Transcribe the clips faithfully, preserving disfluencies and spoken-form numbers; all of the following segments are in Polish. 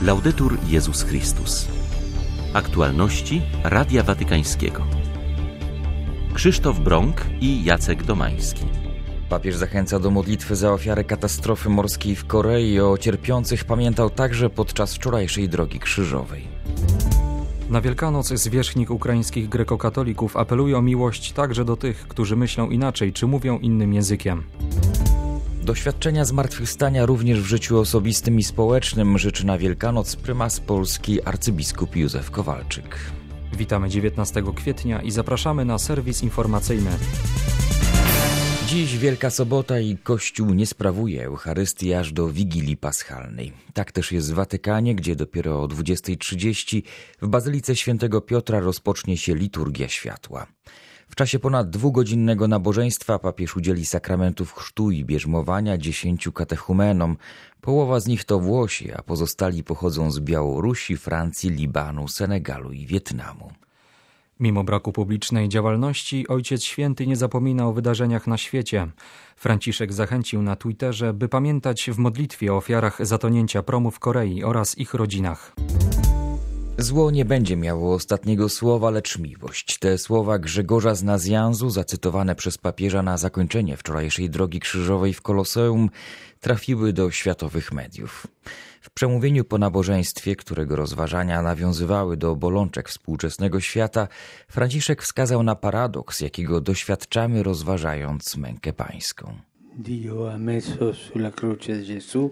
Laudetur Jezus Chrystus. Aktualności Radia Watykańskiego. Krzysztof Brąk i Jacek Domański. Papież zachęca do modlitwy za ofiarę katastrofy morskiej w Korei. O cierpiących pamiętał także podczas wczorajszej drogi krzyżowej. Na Wielkanoc zwierzchnik ukraińskich grekokatolików apeluje o miłość także do tych, którzy myślą inaczej czy mówią innym językiem. Doświadczenia zmartwychwstania również w życiu osobistym i społecznym życzy na Wielkanoc prymas Polski arcybiskup Józef Kowalczyk. Witamy dziewiętnastego kwietnia i zapraszamy na serwis informacyjny. Dziś Wielka Sobota i Kościół nie sprawuje Eucharystii aż do Wigilii Paschalnej. Tak też jest w Watykanie, gdzie dopiero o dwudziestej trzydzieści w Bazylice Świętego Piotra rozpocznie się liturgia światła. W czasie ponad dwugodzinnego nabożeństwa papież udzieli sakramentów chrztu i bierzmowania dziesięciu katechumenom. Połowa z nich to Włosi, a pozostali pochodzą z Białorusi, Francji, Libanu, Senegalu i Wietnamu. Mimo braku publicznej działalności, Ojciec Święty nie zapomina o wydarzeniach na świecie. Franciszek zachęcił na Twitterze, by pamiętać w modlitwie o ofiarach zatonięcia promu w Korei oraz ich rodzinach. Zło nie będzie miało ostatniego słowa, lecz miłość. Te słowa Grzegorza z Nazjanzu, zacytowane przez papieża na zakończenie wczorajszej drogi krzyżowej w Koloseum, trafiły do światowych mediów. W przemówieniu po nabożeństwie, którego rozważania nawiązywały do bolączek współczesnego świata, Franciszek wskazał na paradoks, jakiego doświadczamy, rozważając mękę pańską. Dio ha messo sulla croce Gesù.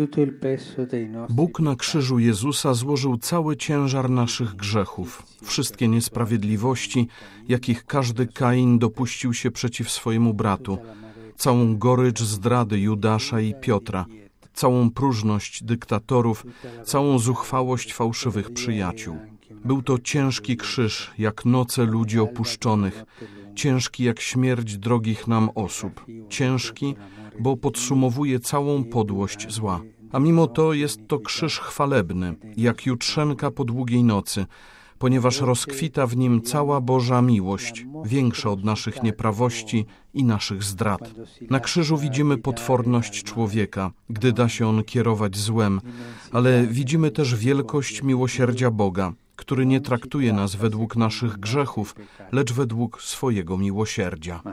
Bóg na krzyżu Jezusa złożył cały ciężar naszych grzechów, wszystkie niesprawiedliwości, jakich każdy Kain dopuścił się przeciw swojemu bratu, całą gorycz zdrady Judasza i Piotra, całą próżność dyktatorów, całą zuchwałość fałszywych przyjaciół. Był to ciężki krzyż, jak noce ludzi opuszczonych, ciężki jak śmierć drogich nam osób, ciężki, bo podsumowuje całą podłość zła. A mimo to jest to krzyż chwalebny, jak jutrzenka po długiej nocy, ponieważ rozkwita w nim cała Boża miłość, większa od naszych nieprawości i naszych zdrad. Na krzyżu widzimy potworność człowieka, gdy da się on kierować złem, ale widzimy też wielkość miłosierdzia Boga, który nie traktuje nas według naszych grzechów, lecz według swojego miłosierdzia.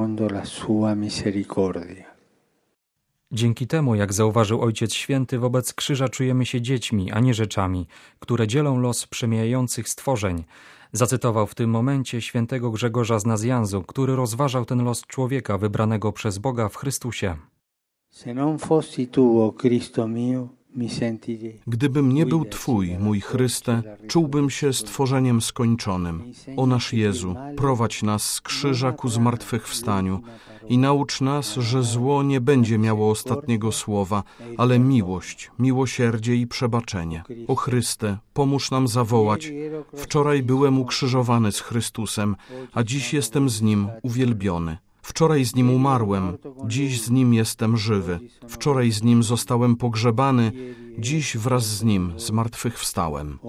Dzięki temu, jak zauważył Ojciec Święty, wobec krzyża czujemy się dziećmi, a nie rzeczami, które dzielą los przemijających stworzeń. Zacytował w tym momencie świętego Grzegorza z Nazjanzu, który rozważał ten los człowieka wybranego przez Boga w Chrystusie. Gdybym nie był Twój, mój Chryste, czułbym się stworzeniem skończonym. O nasz Jezu, prowadź nas z krzyża ku zmartwychwstaniu i naucz nas, że zło nie będzie miało ostatniego słowa, ale miłość, miłosierdzie i przebaczenie. O Chryste, pomóż nam zawołać: wczoraj byłem ukrzyżowany z Chrystusem, a dziś jestem z Nim uwielbiony. Wczoraj z Nim umarłem, dziś z Nim jestem żywy. Wczoraj z Nim zostałem pogrzebany, dziś wraz z Nim zmartwychwstałem.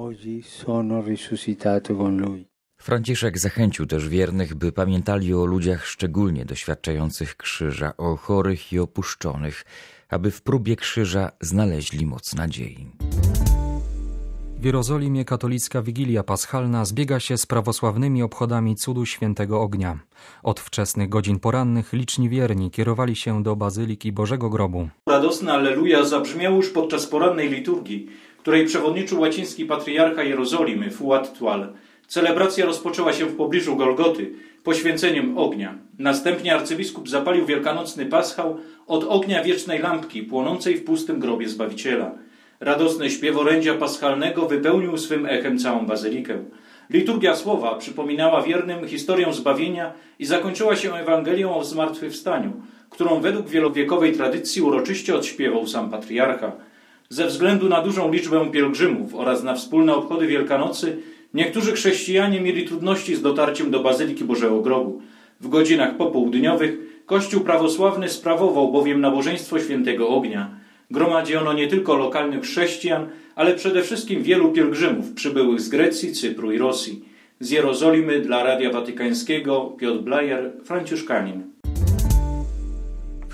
Franciszek zachęcił też wiernych, by pamiętali o ludziach szczególnie doświadczających krzyża, o chorych i opuszczonych, aby w próbie krzyża znaleźli moc nadziei. W Jerozolimie katolicka Wigilia Paschalna zbiega się z prawosławnymi obchodami cudu Świętego Ognia. Od wczesnych godzin porannych liczni wierni kierowali się do Bazyliki Bożego Grobu. Radosne Alleluja zabrzmiało już podczas porannej liturgii, której przewodniczył łaciński patriarcha Jerozolimy Fuad Tual. Celebracja rozpoczęła się w pobliżu Golgoty poświęceniem ognia. Następnie arcybiskup zapalił wielkanocny paschał od ognia wiecznej lampki płonącej w pustym grobie Zbawiciela. Radosny śpiew orędzia paschalnego wypełnił swym echem całą bazylikę. Liturgia słowa przypominała wiernym historię zbawienia i zakończyła się Ewangelią o zmartwychwstaniu, którą według wielowiekowej tradycji uroczyście odśpiewał sam patriarcha. Ze względu na dużą liczbę pielgrzymów oraz na wspólne obchody Wielkanocy niektórzy chrześcijanie mieli trudności z dotarciem do Bazyliki Bożego Grobu. W godzinach popołudniowych Kościół prawosławny sprawował bowiem nabożeństwo Świętego Ognia. Gromadzono nie tylko lokalnych chrześcijan, ale przede wszystkim wielu pielgrzymów przybyłych z Grecji, Cypru i Rosji. Z Jerozolimy dla Radia Watykańskiego Piotr Blajer, franciszkanin.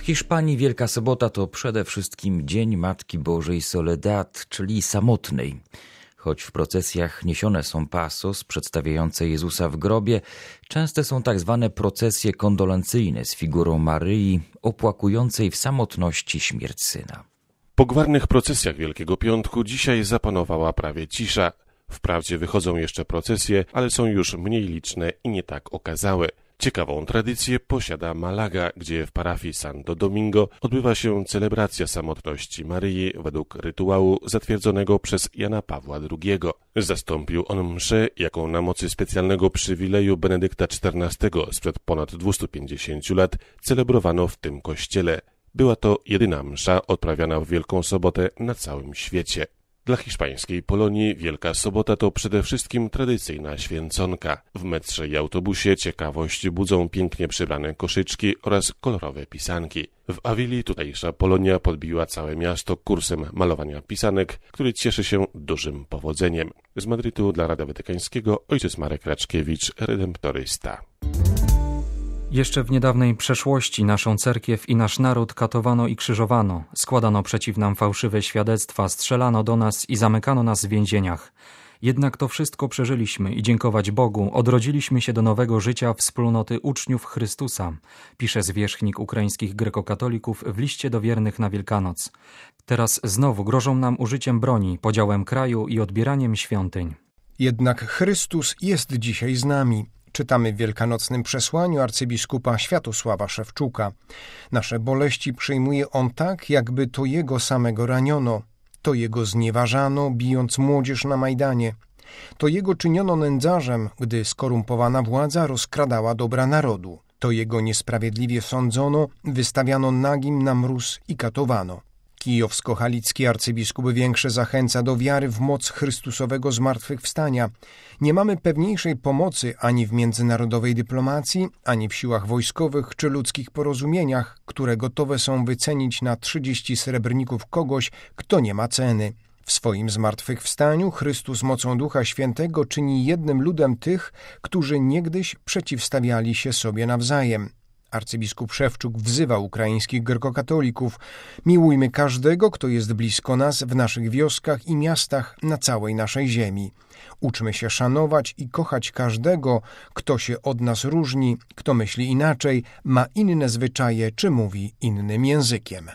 Hiszpanii Wielka Sobota to przede wszystkim Dzień Matki Bożej Soledad, czyli samotnej. Choć w procesjach niesione są pasos przedstawiające Jezusa w grobie, częste są tak zwane procesje kondolencyjne z figurą Maryi, opłakującej w samotności śmierć syna. Po gwarnych procesjach Wielkiego Piątku dzisiaj zapanowała prawie cisza. Wprawdzie wychodzą jeszcze procesje, ale są już mniej liczne i nie tak okazałe. Ciekawą tradycję posiada Malaga, gdzie w parafii Santo Domingo odbywa się celebracja samotności Maryi według rytuału zatwierdzonego przez Jana Pawła drugiego. Zastąpił on mszę, jaką na mocy specjalnego przywileju Benedykta czternastego sprzed ponad dwustu pięćdziesięciu lat celebrowano w tym kościele. Była to jedyna msza odprawiana w Wielką Sobotę na całym świecie. Dla hiszpańskiej Polonii Wielka Sobota to przede wszystkim tradycyjna święconka. W metrze i autobusie ciekawość budzą pięknie przybrane koszyczki oraz kolorowe pisanki. W Awili tutejsza Polonia podbiła całe miasto kursem malowania pisanek, który cieszy się dużym powodzeniem. Z Madrytu dla Radia Watykańskiego ojciec Marek Raczkiewicz, redemptorysta. Jeszcze w niedawnej przeszłości naszą cerkiew i nasz naród katowano i krzyżowano, składano przeciw nam fałszywe świadectwa, strzelano do nas i zamykano nas w więzieniach. Jednak to wszystko przeżyliśmy i dziękować Bogu odrodziliśmy się do nowego życia wspólnoty uczniów Chrystusa, pisze zwierzchnik ukraińskich grekokatolików w liście do wiernych na Wielkanoc. Teraz znowu grożą nam użyciem broni, podziałem kraju i odbieraniem świątyń. Jednak Chrystus jest dzisiaj z nami. Czytamy w wielkanocnym przesłaniu arcybiskupa Światosława Szewczuka. Nasze boleści przyjmuje on tak, jakby to jego samego raniono. To jego znieważano, bijąc młodzież na Majdanie. To jego czyniono nędzarzem, gdy skorumpowana władza rozkradała dobra narodu. To jego niesprawiedliwie sądzono, wystawiano nagim na mróz i katowano. Kijowsko-halicki arcybiskup Większe zachęca do wiary w moc Chrystusowego zmartwychwstania. Nie mamy pewniejszej pomocy ani w międzynarodowej dyplomacji, ani w siłach wojskowych czy ludzkich porozumieniach, które gotowe są wycenić na trzydzieści srebrników kogoś, kto nie ma ceny. W swoim zmartwychwstaniu Chrystus mocą Ducha Świętego czyni jednym ludem tych, którzy niegdyś przeciwstawiali się sobie nawzajem. Arcybiskup Szewczuk wzywa ukraińskich grekokatolików: miłujmy każdego, kto jest blisko nas, w naszych wioskach i miastach, na całej naszej ziemi. Uczmy się szanować i kochać każdego, kto się od nas różni, kto myśli inaczej, ma inne zwyczaje czy mówi innym językiem.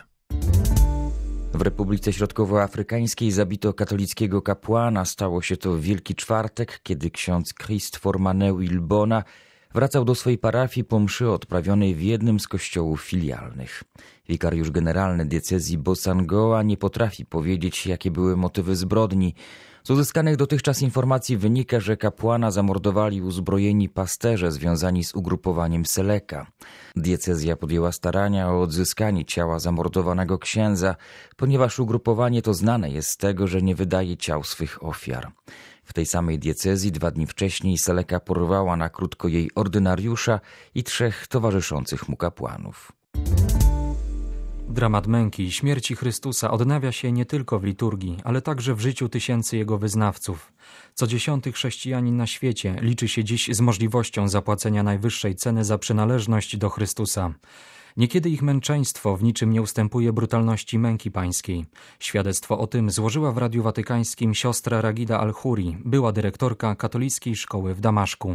W Republice Środkowoafrykańskiej zabito katolickiego kapłana. Stało się to w Wielki Czwartek, kiedy ksiądz Christopher Manewi Ilbona wracał do swojej parafii po mszy odprawionej w jednym z kościołów filialnych. Wikariusz generalny diecezji Bosangoa nie potrafi powiedzieć, jakie były motywy zbrodni. Z uzyskanych dotychczas informacji wynika, że kapłana zamordowali uzbrojeni pasterze związani z ugrupowaniem Seleka. Diecezja podjęła starania o odzyskanie ciała zamordowanego księdza, ponieważ ugrupowanie to znane jest z tego, że nie wydaje ciał swych ofiar. W tej samej diecezji dwa dni wcześniej Seleka porwała na krótko jej ordynariusza i trzech towarzyszących mu kapłanów. Dramat męki i śmierci Chrystusa odnawia się nie tylko w liturgii, ale także w życiu tysięcy Jego wyznawców. Co dziesiąty chrześcijanin na świecie liczy się dziś z możliwością zapłacenia najwyższej ceny za przynależność do Chrystusa. Niekiedy ich męczeństwo w niczym nie ustępuje brutalności męki pańskiej. Świadectwo o tym złożyła w Radiu Watykańskim siostra Ragida Al-Huri, była dyrektorka katolickiej szkoły w Damaszku.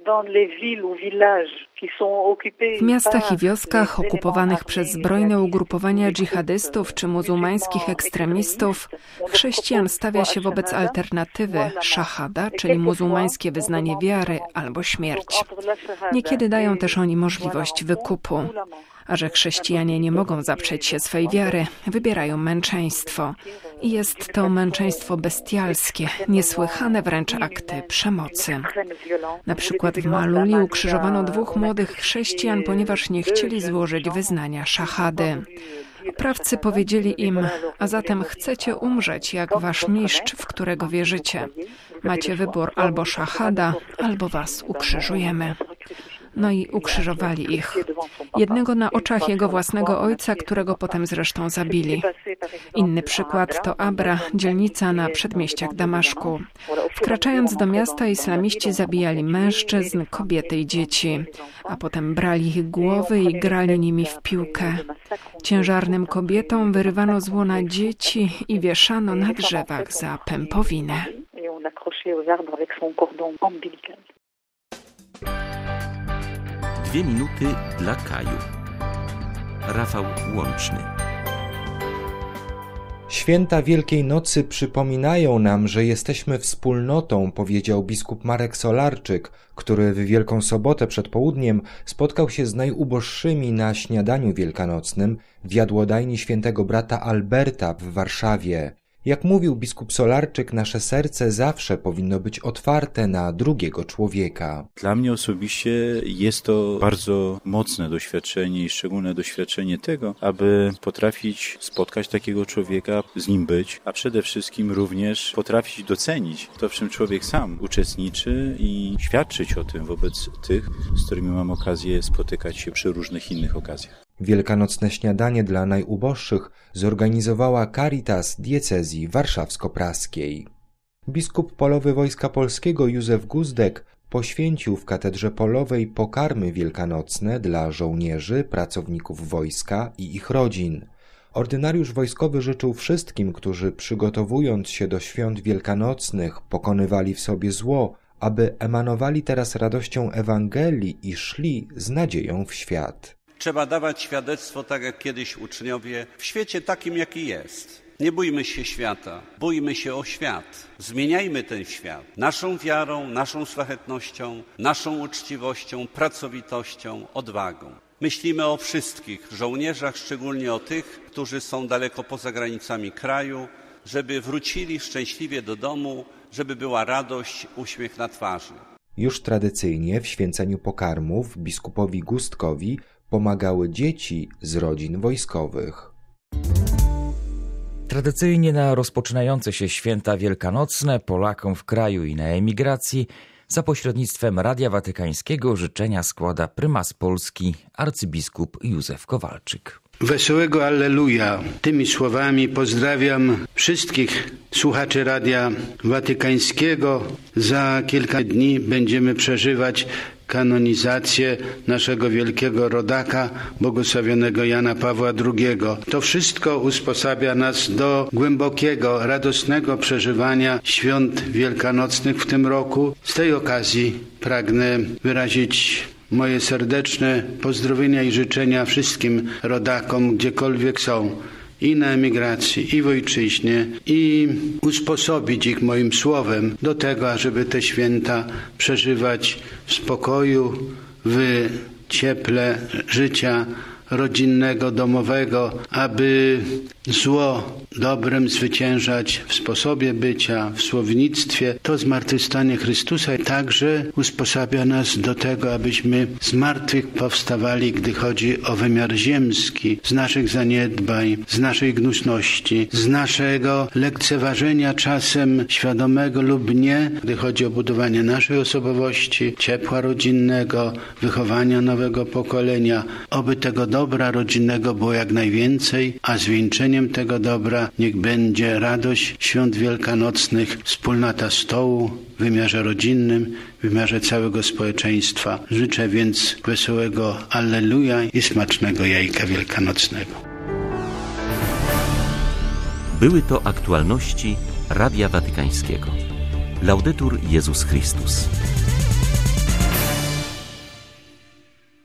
W miastach i wioskach okupowanych przez zbrojne ugrupowania dżihadystów czy muzułmańskich ekstremistów chrześcijan stawia się wobec alternatywy szahada, czyli muzułmańskie wyznanie wiary albo śmierć. Niekiedy dają też oni możliwość wykupu. A że chrześcijanie nie mogą zaprzeć się swej wiary, wybierają męczeństwo. I jest to męczeństwo bestialskie, niesłychane wręcz akty przemocy. Na przykład w Maluli ukrzyżowano dwóch młodych chrześcijan, ponieważ nie chcieli złożyć wyznania szahady. Oprawcy powiedzieli im: a zatem chcecie umrzeć jak wasz mistrz, w którego wierzycie. Macie wybór albo szahada, albo was ukrzyżujemy. no i ukrzyżowali ich. Jednego na oczach jego własnego ojca, którego potem zresztą zabili. Inny przykład to Abra, dzielnica na przedmieściach Damaszku. Wkraczając do miasta, islamiści zabijali mężczyzn, kobiety i dzieci, a potem brali ich głowy i grali nimi w piłkę. Ciężarnym kobietom wyrywano z łona dzieci i wieszano na drzewach za pępowinę. Dwie minuty dla Kaju. Rafał Łączny. Święta Wielkiej Nocy przypominają nam, że jesteśmy wspólnotą, powiedział biskup Marek Solarczyk, który w Wielką Sobotę przed południem spotkał się z najuboższymi na śniadaniu wielkanocnym w jadłodajni świętego brata Alberta w Warszawie. Jak mówił biskup Solarczyk, nasze serce zawsze powinno być otwarte na drugiego człowieka. Dla mnie osobiście jest to bardzo mocne doświadczenie i szczególne doświadczenie tego, aby potrafić spotkać takiego człowieka, z nim być, a przede wszystkim również potrafić docenić to, w czym człowiek sam uczestniczy i świadczyć o tym wobec tych, z którymi mam okazję spotykać się przy różnych innych okazjach. Wielkanocne śniadanie dla najuboższych zorganizowała Caritas diecezji warszawsko-praskiej. Biskup polowy Wojska Polskiego Józef Guzdek poświęcił w katedrze polowej pokarmy wielkanocne dla żołnierzy, pracowników wojska i ich rodzin. Ordynariusz wojskowy życzył wszystkim, którzy przygotowując się do świąt wielkanocnych pokonywali w sobie zło, aby emanowali teraz radością Ewangelii i szli z nadzieją w świat. Trzeba dawać świadectwo, tak jak kiedyś uczniowie, w świecie takim, jaki jest. Nie bójmy się świata, bójmy się o świat. Zmieniajmy ten świat naszą wiarą, naszą szlachetnością, naszą uczciwością, pracowitością, odwagą. Myślimy o wszystkich żołnierzach, szczególnie o tych, którzy są daleko poza granicami kraju, żeby wrócili szczęśliwie do domu, żeby była radość, uśmiech na twarzy. Już tradycyjnie w święceniu pokarmów biskupowi Gustkowi pomagały dzieci z rodzin wojskowych. Tradycyjnie na rozpoczynające się święta wielkanocne Polakom w kraju i na emigracji za pośrednictwem Radia Watykańskiego życzenia składa prymas Polski arcybiskup Józef Kowalczyk. Wesołego Alleluja. Tymi słowami pozdrawiam wszystkich słuchaczy Radia Watykańskiego. Za kilka dni będziemy przeżywać kanonizację naszego wielkiego rodaka, błogosławionego Jana Pawła drugiego. To wszystko usposabia nas do głębokiego, radosnego przeżywania świąt wielkanocnych w tym roku. Z tej okazji pragnę wyrazić moje serdeczne pozdrowienia i życzenia wszystkim rodakom, gdziekolwiek są, i na emigracji, i w ojczyźnie, i usposobić ich moim słowem do tego, ażeby te święta przeżywać w spokoju, w cieple życia rodzinnego, domowego, aby zło dobrem zwyciężać w sposobie bycia, w słownictwie. To zmartwychwstanie Chrystusa także usposabia nas do tego, abyśmy z martwych powstawali, gdy chodzi o wymiar ziemski, z naszych zaniedbań, z naszej gnuśności, z naszego lekceważenia czasem świadomego lub nie, gdy chodzi o budowanie naszej osobowości, ciepła rodzinnego, wychowania nowego pokolenia. Oby tego dobra rodzinnego było jak najwięcej, a zwieńczeniem tego dobra niech będzie radość świąt wielkanocnych, wspólnota stołu w wymiarze rodzinnym, w wymiarze całego społeczeństwa. Życzę więc wesołego Alleluja i smacznego jajka wielkanocnego. Były to aktualności Radia Watykańskiego. Laudetur Jezus Chrystus.